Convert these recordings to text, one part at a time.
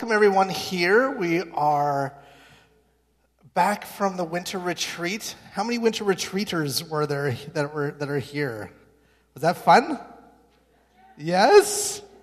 Welcome everyone here. We are back from the winter retreat. How many winter retreaters were there that are here? Was that fun? Yes?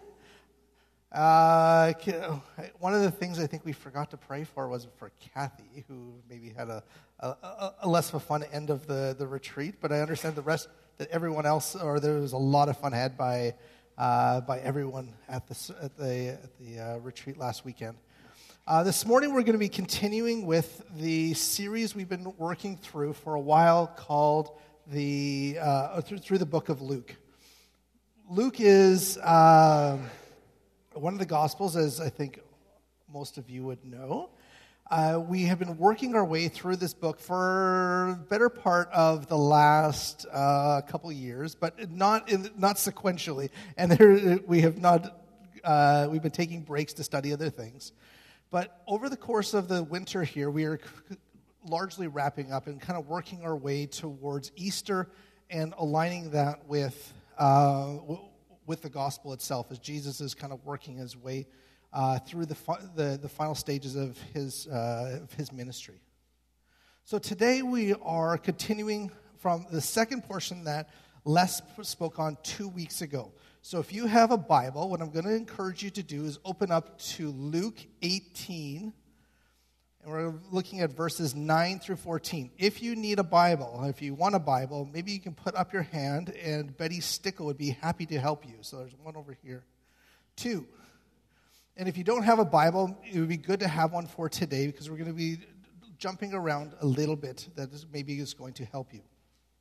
One of the things I think we forgot to pray for was for Kathy, who maybe had a less of a fun end of the retreat, but I understand that everyone else, or there was a lot of fun had by everyone at the retreat last weekend. This morning we're going to be continuing with the series we've been working through for a while called through the book of Luke. Luke is one of the Gospels, as I think most of you would know. We have been working our way through this book for the better part of the last couple years, but not sequentially. And we've been taking breaks to study other things. But over the course of the winter here, we are largely wrapping up and kind of working our way towards Easter and aligning that with the gospel itself, as Jesus is kind of working his way through the final stages of his ministry. So today we are continuing from the second portion that Les spoke on 2 weeks ago. So if you have a Bible, what I'm going to encourage you to do is open up to Luke 18, and we're looking at verses 9 through 14. If you need a Bible, if you want a Bible, maybe you can put up your hand, and Betty Stickle would be happy to help you. So there's one over here. 2. And if you don't have a Bible, it would be good to have one for today, because we're going to be jumping around a little bit. That maybe is going to help you.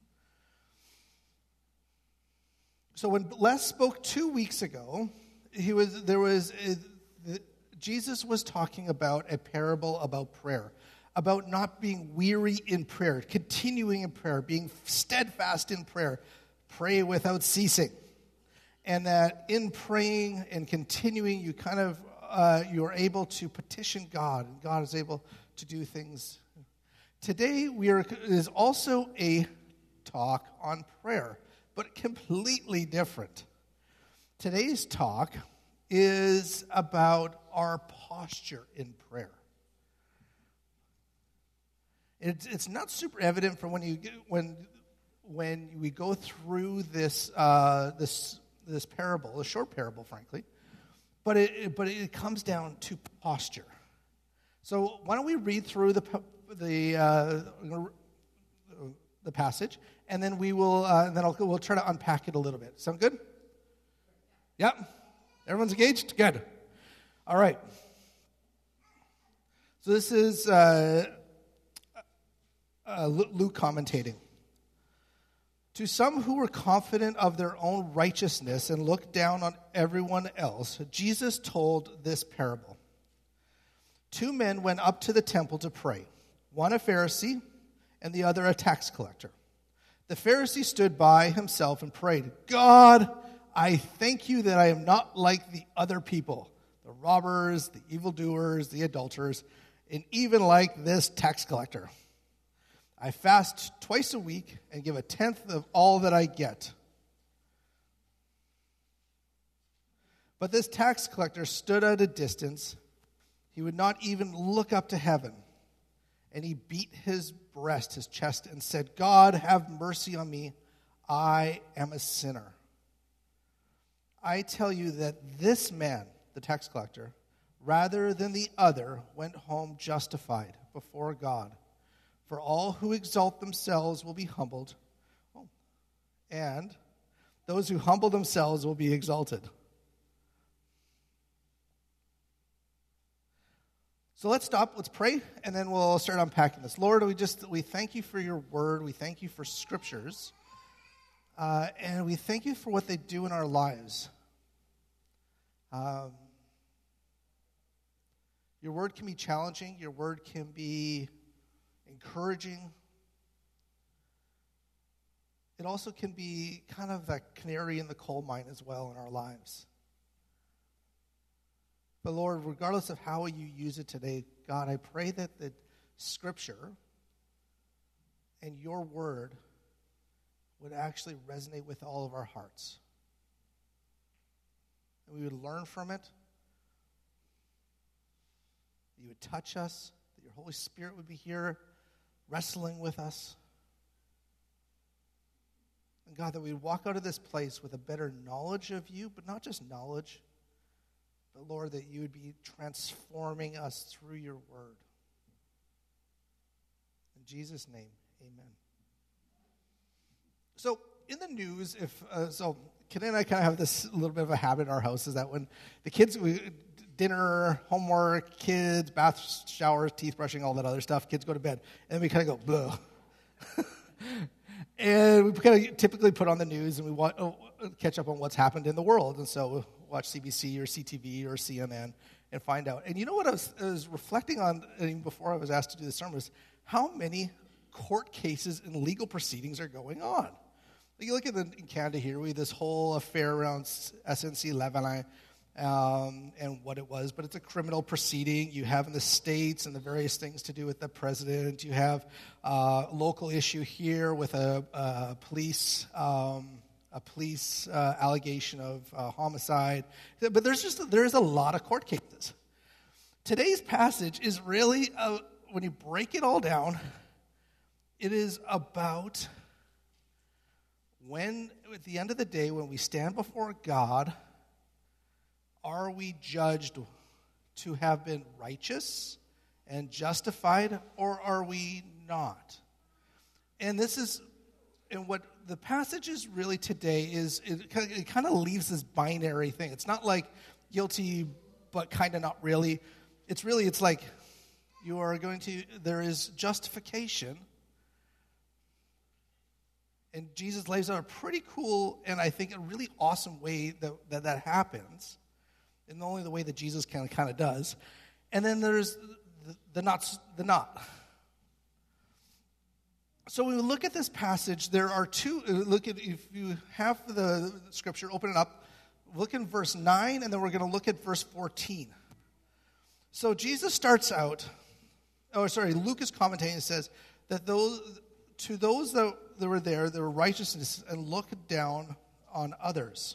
So when Les spoke 2 weeks ago, Jesus was talking about a parable about prayer, about not being weary in prayer, continuing in prayer, being steadfast in prayer, pray without ceasing. And that in praying and continuing, you kind of you're able to petition God, and God is able to do things. Today is also a talk on prayer, but completely different. Today's talk is about our posture in prayer. It's not super evident from when we go through this parable, a short parable, frankly, but it comes down to posture. So why don't we read through the passage, and then we'll try to unpack it a little bit. Sound good? Yep. Everyone's engaged? Good. All right. So this is Luke commentating. To some who were confident of their own righteousness and looked down on everyone else, Jesus told this parable. 2 men went up to the temple to pray, one a Pharisee and the other a tax collector. The Pharisee stood by himself and prayed, God, I thank you that I am not like the other people, the robbers, the evildoers, the adulterers, and even like this tax collector. I fast twice a week and give 1/10 of all that I get. But this tax collector stood at a distance. He would not even look up to heaven. And he beat his breast, his chest, and said, God, have mercy on me. I am a sinner. I tell you that this man, the tax collector, rather than the other, went home justified before God. For all who exalt themselves will be humbled, and those who humble themselves will be exalted. So let's stop, let's pray, and then we'll start unpacking this. Lord, we thank you for your word, we thank you for scriptures, and we thank you for what they do in our lives. Your word can be challenging, your word can be encouraging. It also can be kind of that canary in the coal mine as well in our lives. But Lord, regardless of how you use it today, God, I pray that the scripture and your word would actually resonate with all of our hearts. And we would learn from it, would touch us, that your Holy Spirit would be here wrestling with us. And God, that we would walk out of this place with a better knowledge of you, but not just knowledge, but Lord, that you would be transforming us through your word. In Jesus' name, amen. So in the news, Ken and I kind of have this little bit of a habit in our house, is that when the kids, dinner, homework, kids, bath, showers, teeth brushing, all that other stuff, kids go to bed, and we kind of go, blah. And we kind of typically put on the news and we catch up on what's happened in the world. And so we'll watch CBC or CTV or CNN and find out. And you know what I was reflecting on even before I was asked to do the sermon was how many court cases and legal proceedings are going on. You look at in Canada here, we have this whole affair around SNC-Lavalin and what it was, but it's a criminal proceeding. You have in the States and the various things to do with the president. You have a local issue here with a police allegation of homicide. But there is a lot of court cases. Today's passage is really, when you break it all down, it is about when, at the end of the day, when we stand before God, are we judged to have been righteous and justified, or are we not? And what the passage is really today is, it kind of leaves this binary thing. It's not like guilty, but kind of not really. It's like there is justification. And Jesus lays out a pretty cool and I think a really awesome way that happens. And only the way that Jesus kind of does. And then there's the not. So when we look at this passage, there are two. If you have the scripture, open it up. Look in verse 9, and then we're going to look at verse 14. So Jesus starts out. Luke is commentating and says that those that were there were righteousness and look down on others.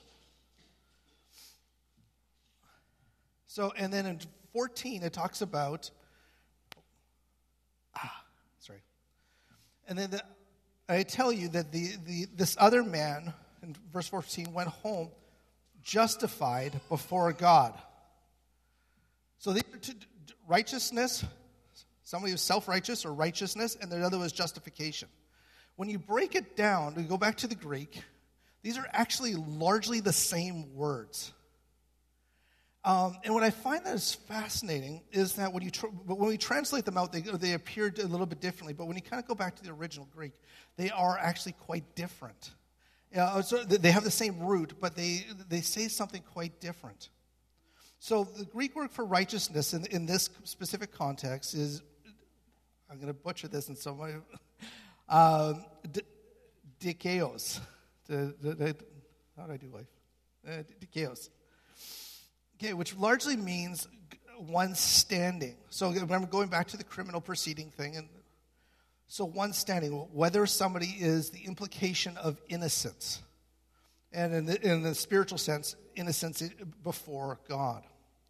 So, and then in 14, it talks about, And then I tell you that this other man, in verse 14, went home justified before God. So the righteousness, somebody was self-righteous or righteousness, and the other was justification. When you break it down, we go back to the Greek, these are actually largely the same words. And what I find that is fascinating is that when we translate them out, they appear a little bit differently. But when you kind of go back to the original Greek, they are actually quite different. So they have the same root, but they say something quite different. So the Greek word for righteousness in this specific context is, I'm going to butcher this in some way, dikeos. How do I do life? Dikeos. Okay, which largely means one standing. So remember, going back to the criminal proceeding thing, and so one standing, whether somebody is the implication of innocence, and in the spiritual sense, innocence before God.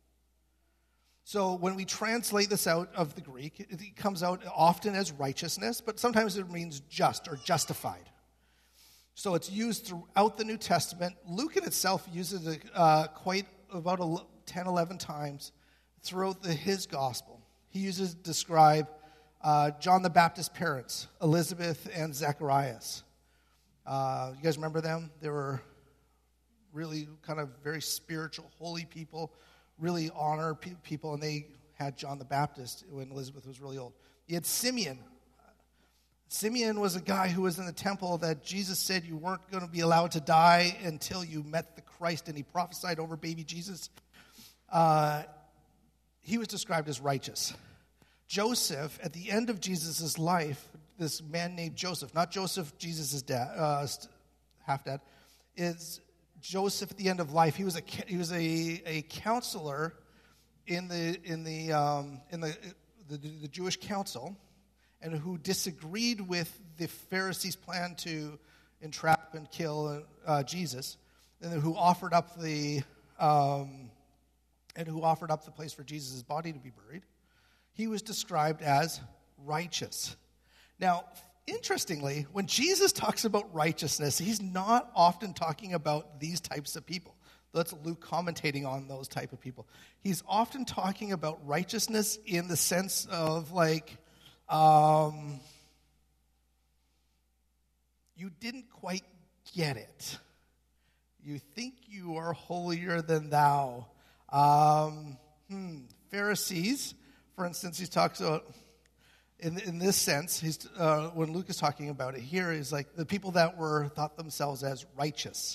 So when we translate this out of the Greek, it comes out often as righteousness, but sometimes it means just or justified. So it's used throughout the New Testament. Luke in itself uses it quite about 10, 11 times throughout his gospel. He uses to describe John the Baptist's parents, Elizabeth and Zacharias. You guys remember them? They were really kind of very spiritual, holy people, really honor people, and they had John the Baptist when Elizabeth was really old. You had Simeon. Simeon was a guy who was in the temple that Jesus said you weren't going to be allowed to die until you met the Christ, and he prophesied over baby Jesus. He was described as righteous. Joseph, at the end of Jesus' life, this man named Joseph, not Joseph, Jesus' dad, half-dad, is Joseph at the end of life. He was a counselor in the Jewish council, and who disagreed with the Pharisees' plan to entrap and kill Jesus, and who offered up the place for Jesus' body to be buried. he was described as righteous. Now, interestingly, when Jesus talks about righteousness, he's not often talking about these types of people. That's Luke commentating on those type of people. He's often talking about righteousness in the sense of like, you didn't quite get it. You think you are holier than thou. Pharisees, for instance, he talks about, in this sense, when Luke is talking about it here, is like the people that thought themselves as righteous.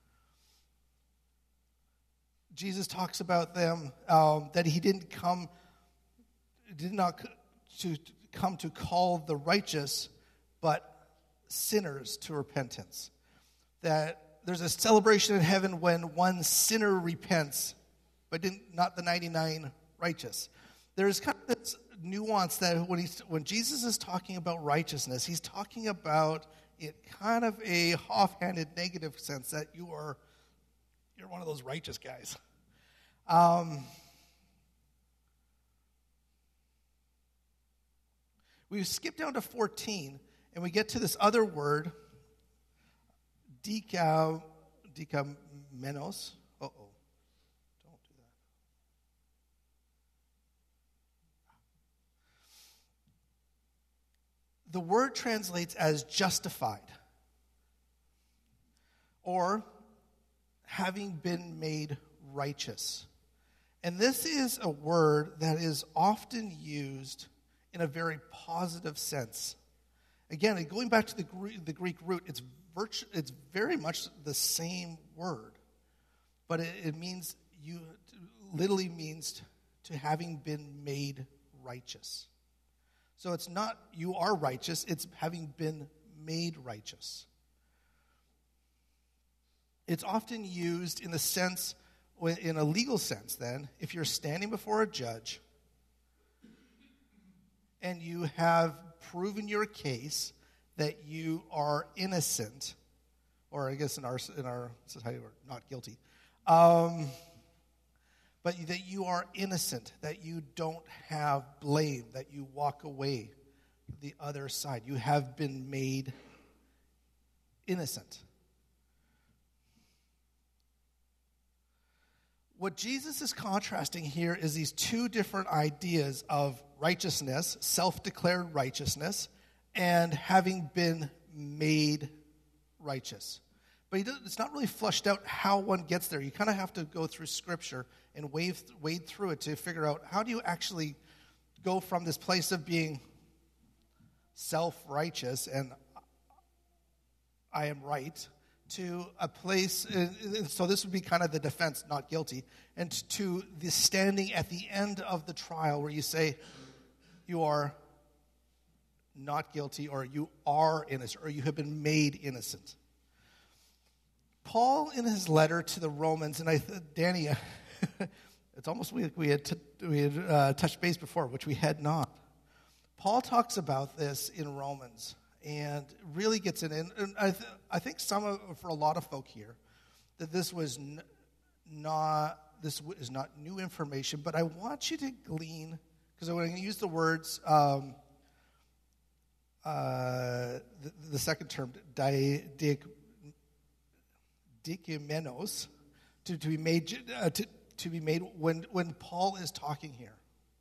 Jesus talks about them, that he did not come to call the righteous, but sinners to repentance. That there's a celebration in heaven when one sinner repents, but not the 99 righteous. There's kind of this nuance that when Jesus is talking about righteousness, he's talking about it kind of a offhanded negative sense that you're one of those righteous guys. We skip down to 14, and we get to this other word, dikamenos. Don't do that. The word translates as justified, or having been made righteous. And this is a word that is often used in a very positive sense. Again, going back to the Greek root, it's very much the same word, but it literally means to having been made righteous. So it's not you are righteous, it's having been made righteous. It's often used in the sense, in a legal sense then, if you're standing before a judge and you have proven your case that you are innocent, or I guess in our society we're not guilty, but that you are innocent, that you don't have blame, that you walk away the other side. You have been made innocent. What Jesus is contrasting here is these two different ideas of righteousness, self-declared righteousness, and having been made righteous. But it's not really fleshed out how one gets there. You kind of have to go through Scripture and wade through it to figure out how do you actually go from this place of being self-righteous and I am right to a place, so this would be kind of the defense, not guilty, and to the standing at the end of the trial where you say you are not guilty or you are innocent or you have been made innocent. Paul, in his letter to the Romans, and Danny, it's almost we had touched base before, which we had not. Paul talks about this in Romans and really gets it in. And I think for a lot of folk here, that this is not new information, but I want you to glean, because I'm going to use the words, the second term, dikamenos, to be made when Paul is talking here.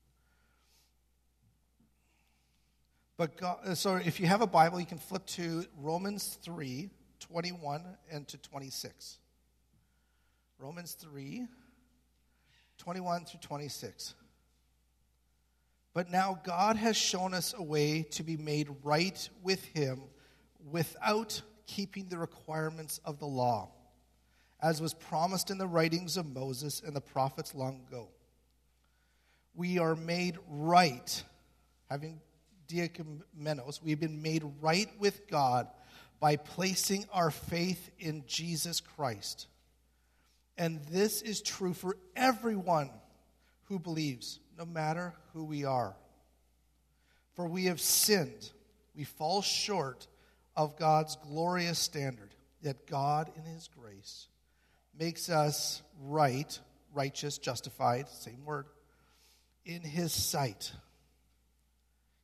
But God, so if you have a Bible, you can flip to Romans 3, 21 and to 26. Romans 3, 21 through 26. But now God has shown us a way to be made right with him without keeping the requirements of the law, as was promised in the writings of Moses and the prophets long ago. We are made right, having diakamenos, we've been made right with God by placing our faith in Jesus Christ. And this is true for everyone who believes, no matter who we are. For we have sinned. We fall short of God's glorious standard. Yet God, in his grace, makes us right, righteous, justified, same word, in his sight.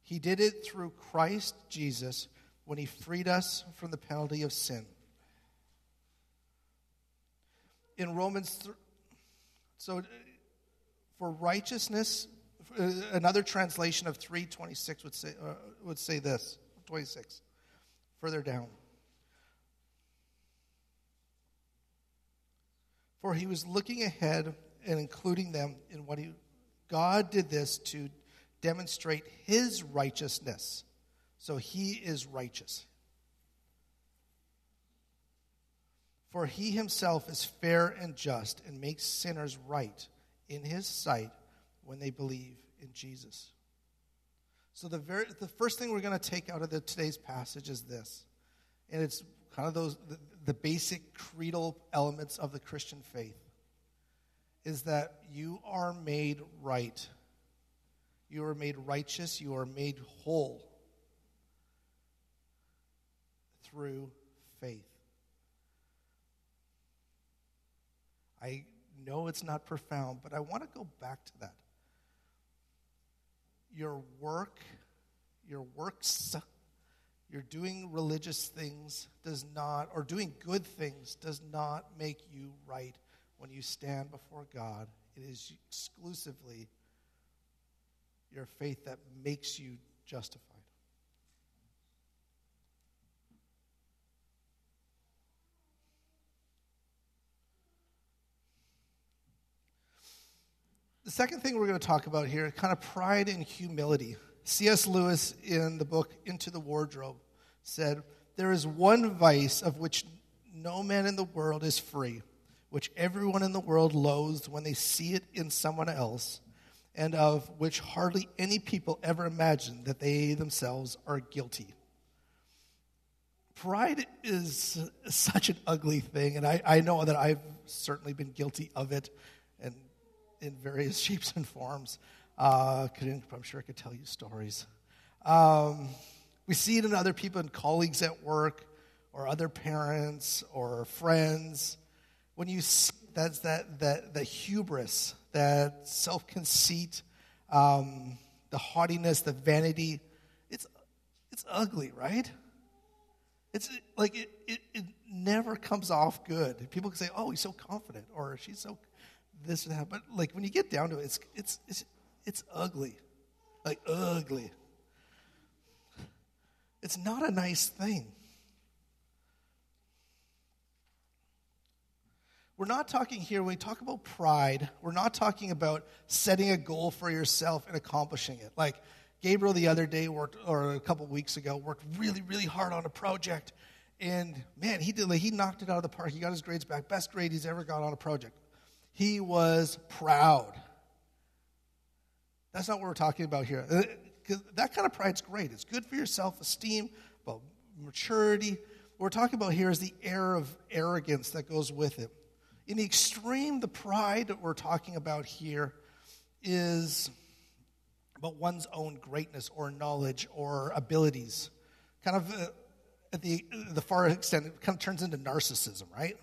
He did it through Christ Jesus when he freed us from the penalty of sin. In Romans, so for righteousness, another translation of 3:26 would say this, 26, further down. For he was looking ahead and including them in what God did this to demonstrate his righteousness. So he is righteous. For he himself is fair and just and makes sinners right in his sight when they believe in Jesus. So the first thing we're going to take out of today's passage is this. And it's kind of the basic creedal elements of the Christian faith. Is that you are made right. You are made righteous. You are made whole through faith. I know it's not profound, but I want to go back to that. Your works, you're doing religious things or doing good things does not make you right when you stand before God. It is exclusively your faith that makes you justified. The second thing we're going to talk about here, kind of pride and humility. C.S. Lewis, in the book Into the Wardrobe, said, "There is one vice of which no man in the world is free, which everyone in the world loathes when they see it in someone else, and of which hardly any people ever imagine that they themselves are guilty." Pride is such an ugly thing, and I know that I've certainly been guilty of it, and in various shapes and forms. I'm sure I could tell you stories. We see it in other people, and colleagues at work, or other parents, or friends. When you see that hubris, that self-conceit, the haughtiness, the vanity, it's ugly, right? It's like it never comes off good. People can say, "Oh, he's so confident," or "She's so this and that," but like when you get down to it, it's ugly, like ugly. It's not a nice thing. We're not talking here, when we talk about pride, we're not talking about setting a goal for yourself and accomplishing it. Like Gabriel the other day or a couple weeks ago, worked really, really hard on a project. And man, he knocked it out of the park. He got his grades back. Best grade he's ever got on a project. He was proud. That's not what we're talking about here. That kind of pride's great. It's good for your self-esteem, about maturity. What we're talking about here is the air of arrogance that goes with it. In the extreme, the pride that we're talking about here is about one's own greatness or knowledge or abilities. Kind of at the far extent, it kind of turns into narcissism, right?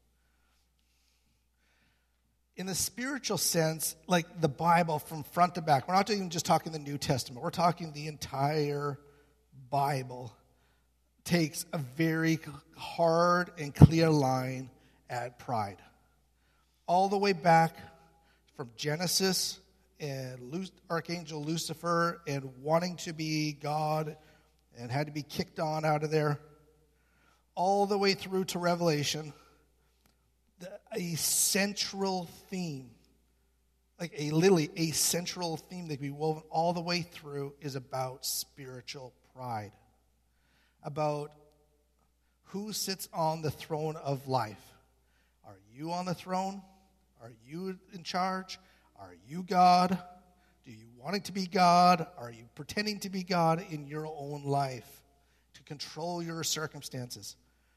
In the spiritual sense, like the Bible from front to back, we're not even just talking the New Testament, we're talking the entire Bible takes a very hard and clear line at pride. All the way back from Genesis and Archangel Lucifer and wanting to be God and had to be kicked on out of there, all the way through to Revelation. A central theme, like a central theme that can be woven all the way through is about spiritual pride. About who sits on the throne of life. Are you on the throne? Are you in charge? Are you God? Do you want to be God? Are you pretending to be God in your own life to control your circumstances?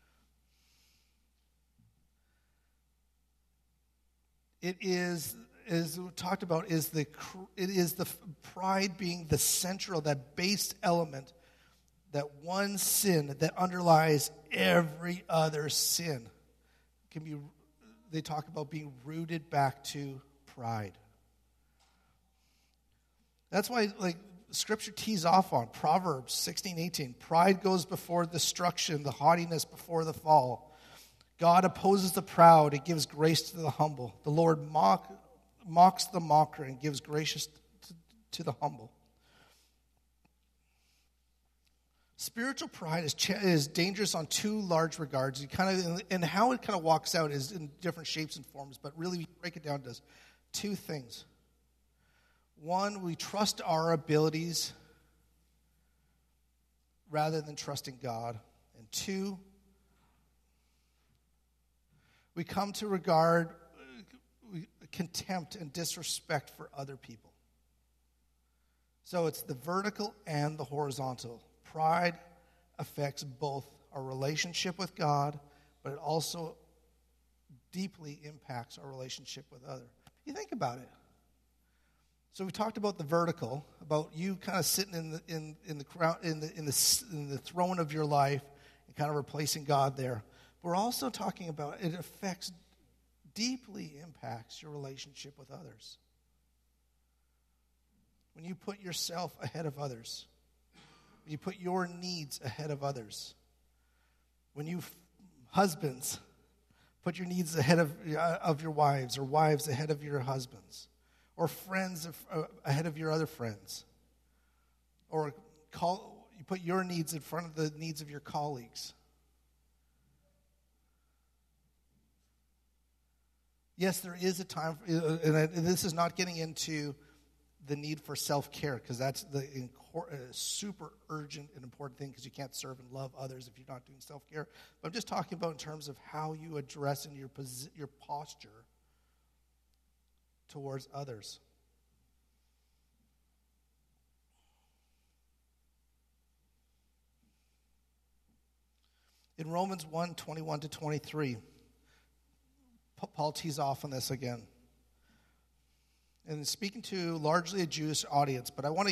It is, as we talked about, it is the pride being the central, that base element, that one sin that underlies every other sin. They talk about being rooted back to pride. That's why, like, Scripture tees off on, Proverbs 16:18. Pride goes before destruction, the haughtiness before the fall. God opposes the proud, and gives grace to the humble. The Lord mocks the mocker and gives grace to the humble. Spiritual pride is dangerous on two large regards. And how it kind of walks out is in different shapes and forms, but really we break it down to two things. One, we trust our abilities rather than trusting God. And two, we come to regard contempt and disrespect for other people. So it's the vertical and the horizontal. Pride affects both our relationship with God, but it also deeply impacts our relationship with others. You think about it. So we talked about the vertical, about you kind of sitting in the throne of your life and kind of replacing God there. We're also talking about it deeply impacts your relationship with others. When you put yourself ahead of others, when you put your needs ahead of others, when you husbands put your needs ahead of your wives, or wives ahead of your husbands, or friends ahead of your other friends, or you put your needs in front of the needs of your colleagues. Yes, there is a time, and this is not getting into the need for self-care, because that's the super urgent and important thing, because you can't serve and love others if you're not doing self-care. But I'm just talking about in terms of how you address in your posture towards others. In Romans 1:21-23, Paul tees off on this again. And speaking to largely a Jewish audience, but I want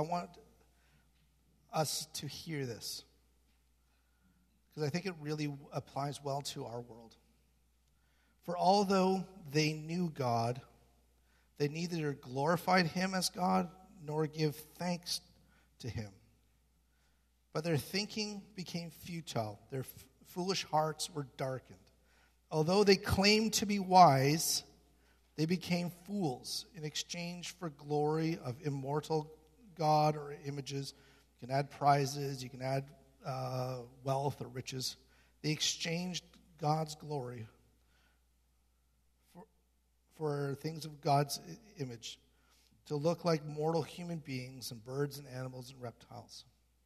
us to hear this, because I think it really applies well to our world. For although they knew God, they neither glorified him as God nor give thanks to him. But their thinking became futile. Their foolish hearts were darkened. Although they claimed to be wise, they became fools in exchange for glory of immortal God or images. You can add prizes, you can add wealth or riches. They exchanged God's glory for things of God's image, to look like mortal human beings and birds and animals and reptiles.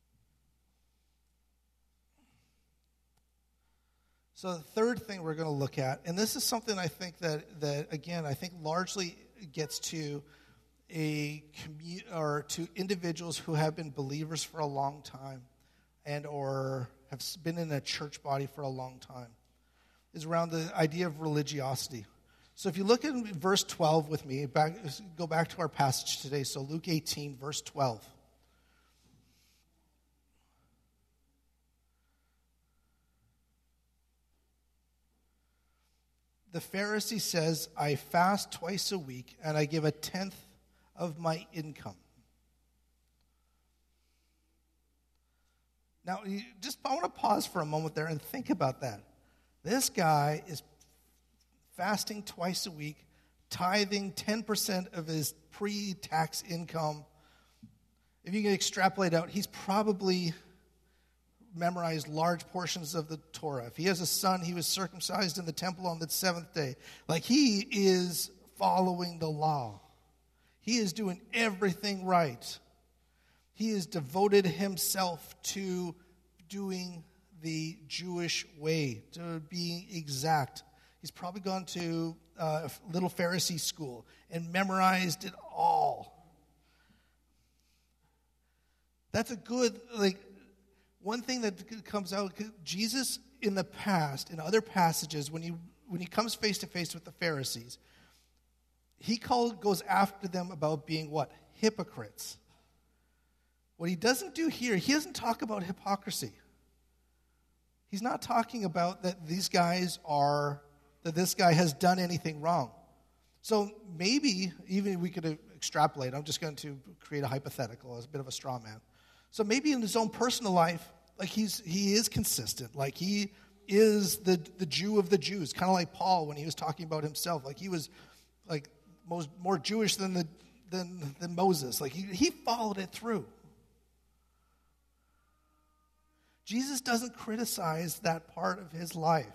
So the third thing we're going to look at, and this is something I think that again, I think largely gets to to individuals who have been believers for a long time and or have been in a church body for a long time, is around the idea of religiosity. So if you look at verse 12 with me, go back to our passage today. So Luke 18, verse 12. The Pharisee says, I fast twice a week and I give a tenth of my income. Now, I want to pause for a moment there and think about that. This guy is fasting twice a week, tithing 10% of his pre-tax income. If you can extrapolate out, he's probably memorized large portions of the Torah. If he has a son, he was circumcised in the temple on the seventh day. Like, he is following the law. He is doing everything right. He has devoted himself to doing the Jewish way, to being exact. He's probably gone to a little Pharisee school and memorized it all. That's a good, one thing that comes out, Jesus in the past, in other passages, when he comes face to face with the Pharisees, he goes after them about being what? Hypocrites. What he doesn't do here, he doesn't talk about hypocrisy. He's not talking about that this guy has done anything wrong. So maybe even we could extrapolate. I'm just going to create a hypothetical as a bit of a straw man. So maybe in his own personal life, like he is consistent. Like he is the Jew of the Jews, kind of like Paul when he was talking about himself. Like he was like more Jewish than Moses. Like he followed it through. Jesus doesn't criticize that part of his life.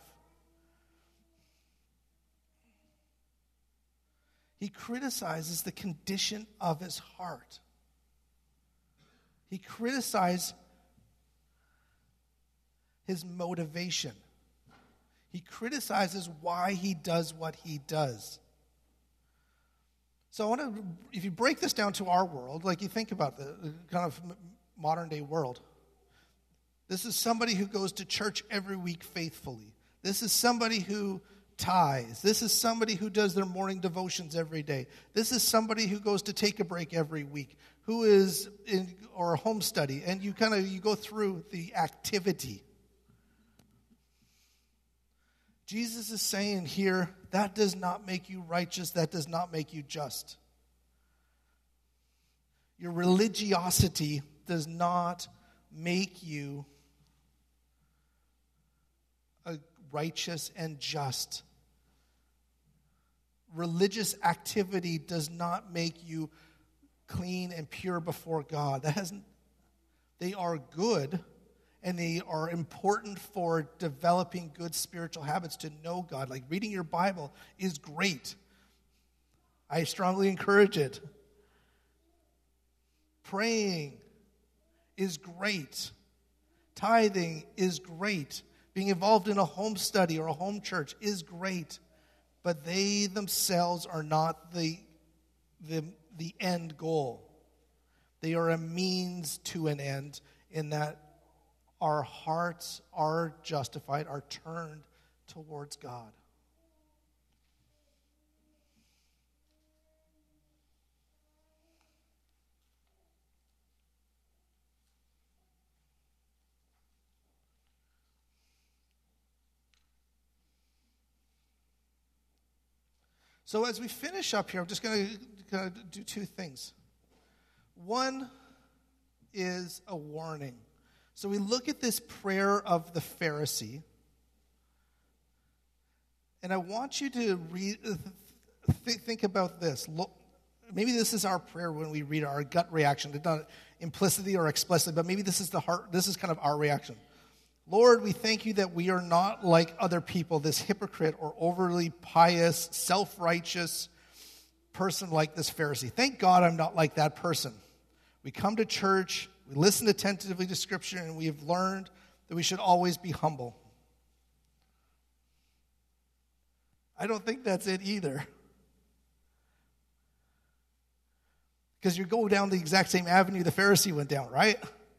He criticizes the condition of his heart. He criticizes his motivation. He criticizes why he does what he does. So I want to, if you break this down to our world, like you think about the kind of modern day world. This is somebody who goes to church every week faithfully. This is somebody who tithes. This is somebody who does their morning devotions every day. This is somebody who goes to take a break every week, who is in or a home study, and you go through the activity. Jesus is saying here, that does not make you righteous, that does not make you just. Your religiosity does not make you righteous and just. Religious activity does not make you clean and pure before God. They are good, and they are important for developing good spiritual habits to know God. Like reading your Bible is great. I strongly encourage it. Praying is great. Tithing is great. Being involved in a home study or a home church is great, but they themselves are not the end goal. They are a means to an end in that our hearts are justified, are turned towards God. So as we finish up here, I'm just going to do two things. One is a warning. So we look at this prayer of the Pharisee, and I want you to think about this. Maybe this is our prayer when we read our gut reaction. It's not implicitly or explicitly, but maybe this is the heart. This is kind of our reaction. Lord, we thank you that we are not like other people, this hypocrite or overly pious, self-righteous person like this Pharisee. Thank God I'm not like that person. We come to church, we listen attentively to Scripture, and we have learned that we should always be humble. I don't think that's it either. Because you go down the exact same avenue the Pharisee went down, right?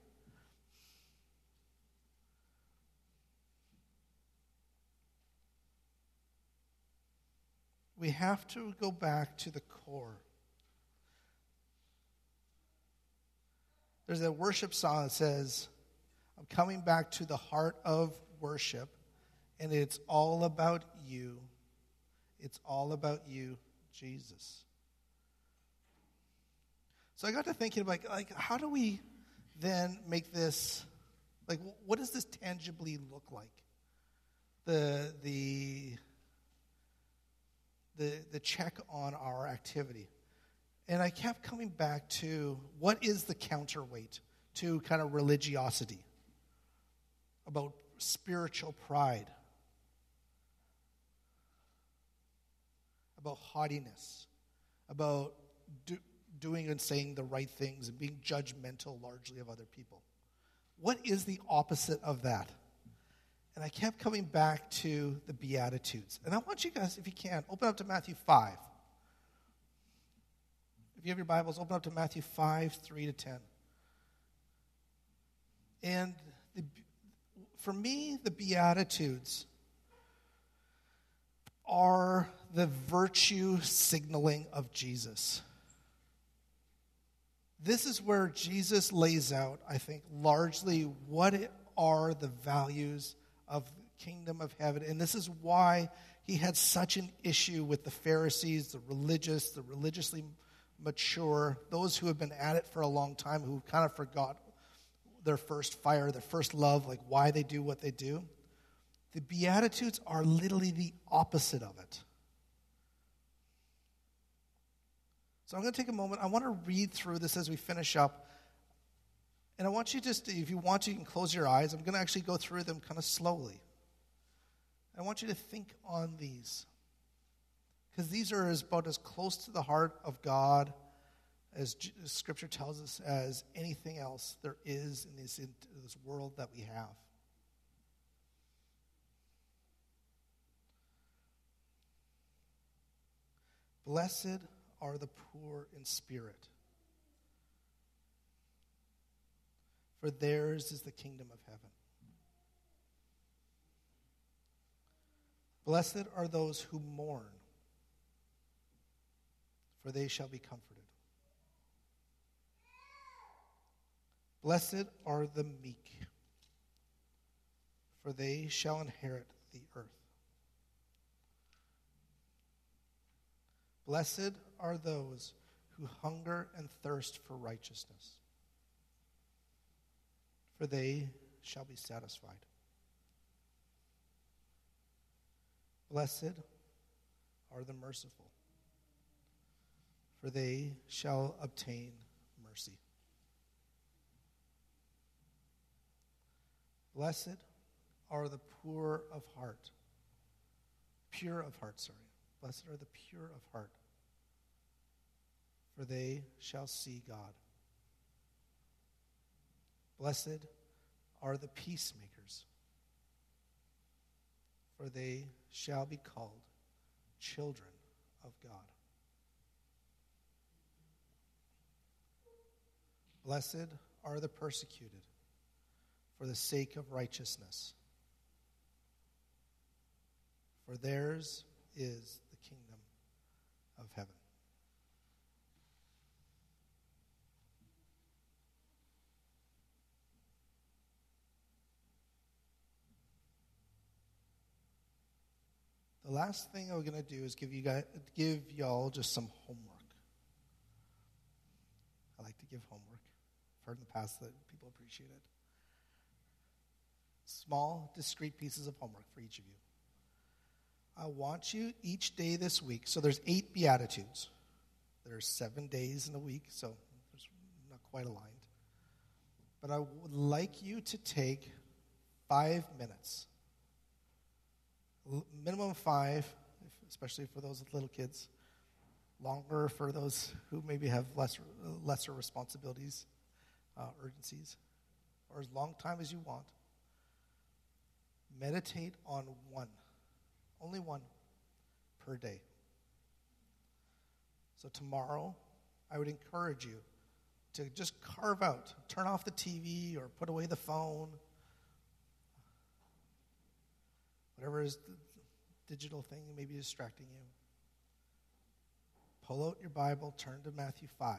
We have to go back to the core. There's a worship song that says, I'm coming back to the heart of worship, and it's all about you. It's all about you, Jesus. So I got to thinking about, like, how do we then make this, like, what does this tangibly look like? The check on our activity. And I kept coming back to what is the counterweight to kind of religiosity, about spiritual pride, about haughtiness, about doing and saying the right things and being judgmental largely of other people. What is the opposite of that? And I kept coming back to the Beatitudes. And I want you guys, if you can, open up to Matthew 5. If you have your Bibles, open up to Matthew 5, 3 to 10. And for me, the Beatitudes are the virtue signaling of Jesus. This is where Jesus lays out, I think, largely what are the values of the kingdom of heaven. And this is why he had such an issue with the Pharisees, the religiously mature, those who have been at it for a long time, who kind of forgot their first fire, their first love, like why they do what they do. The Beatitudes are literally the opposite of it. So I'm going to take a moment. I want to read through this as we finish up. And I want you just, if you want to, you can close your eyes. I'm going to actually go through them kind of slowly. I want you to think on these. Because these are about as close to the heart of God as Scripture tells us as anything else there is in this world that we have. Blessed are the poor in spirit, for theirs is the kingdom of heaven. Blessed are those who mourn, for they shall be comforted. Blessed are the meek, for they shall inherit the earth. Blessed are those who hunger and thirst for righteousness, for they shall be satisfied. Blessed are the merciful, for they shall obtain mercy. Blessed are the pure of heart. Blessed are the pure of heart, for they shall see God. Blessed are the peacemakers, for they shall be called children of God. Blessed are the persecuted for the sake of righteousness, for theirs is the kingdom of heaven. The last thing I'm going to do is give y'all just some homework. I like to give homework. I've heard in the past that people appreciate it. Small, discrete pieces of homework for each of you. I want you each day this week, so there's 8 Beatitudes. There's 7 days in a week, so it's not quite aligned. But I would like you to take 5 minutes. Minimum 5, especially for those with little kids. Longer for those who maybe have lesser responsibilities, urgencies. Or as long time as you want. Meditate on one. Only one per day. So tomorrow, I would encourage you to just carve out, turn off the TV or put away the phone. Whatever is the digital thing that may be distracting you. Pull out your Bible, turn to Matthew 5.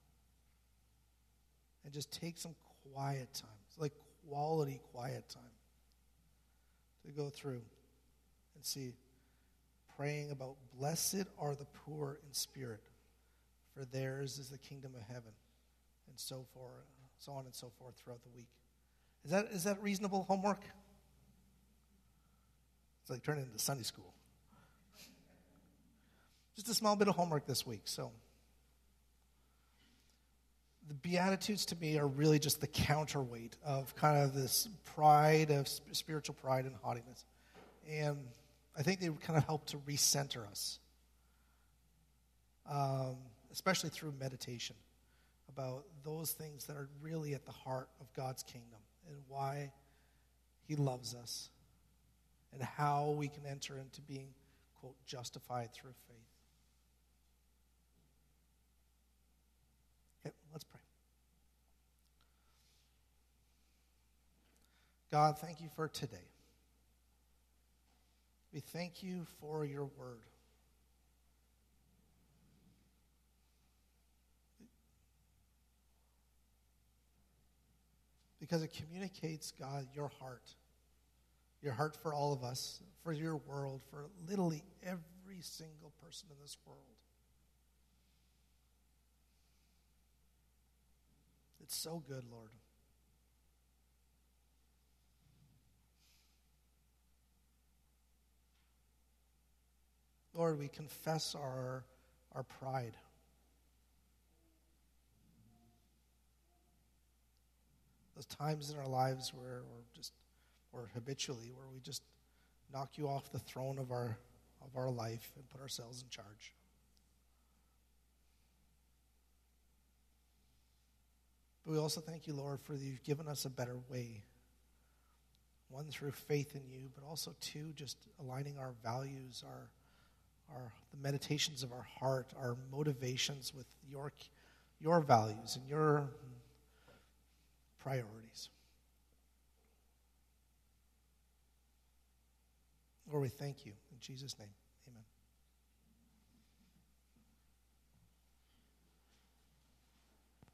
And just take some quiet time. It's like quality quiet time. To go through and see, praying about blessed are the poor in spirit, for theirs is the kingdom of heaven, and so forth, so on and so forth throughout the week. Is that reasonable homework? It's like turning into Sunday school. Just a small bit of homework this week. So the Beatitudes to me are really just the counterweight of kind of this pride, of spiritual pride and haughtiness. And I think they kind of help to recenter us, especially through meditation, about those things that are really at the heart of God's kingdom and why He loves us and how we can enter into being, quote, justified through faith. Okay, let's pray. God, thank you for today. We thank you for your word. Because it communicates, God, your heart for all of us, for your world, for literally every single person in this world. It's so good, Lord. Lord, we confess our pride. Those times in our lives where or habitually, where we just knock you off the throne of our life and put ourselves in charge. But we also thank you, Lord, for you've given us a better way. One, through faith in you, but also two, just aligning our values, the meditations of our heart, our motivations with your values and your priorities. Lord, we thank you in Jesus' name.